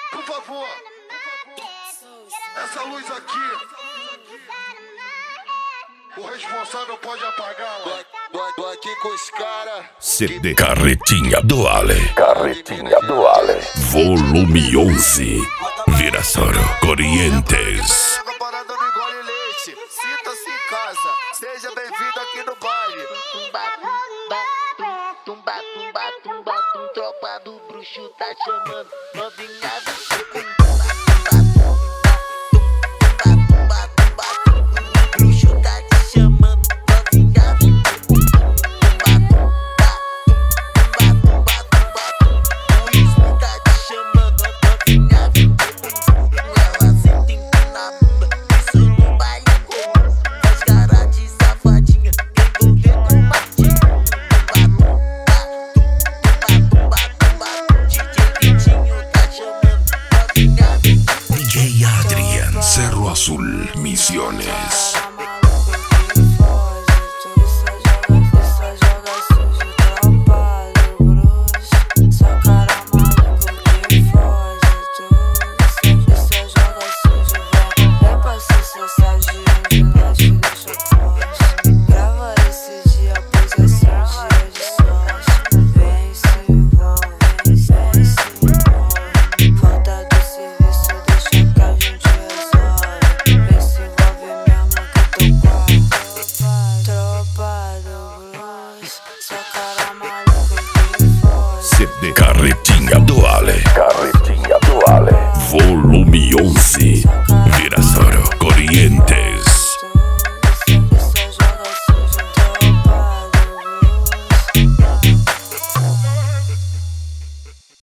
Por favor, essa luz aqui, o responsável pode apagá-la. Tô aqui com os caras. CD Carretinha do Ale. Carretinha do Ale. Volume 11. Virassoro Corrientes. Parada no engole leite. Sinta-se em casa. Seja bem-vindo aqui no baile. Tropa do bruxo tá chamando. Novinha bruxo tá te chamando. Novinha o Ismo tá te chamando. Novinha ela senta na bunda. Isso no baile comum. Faz cara de safadinha. Quem vou ver com o Martinho. DJ Adrian, Cerro Azul, Misiones.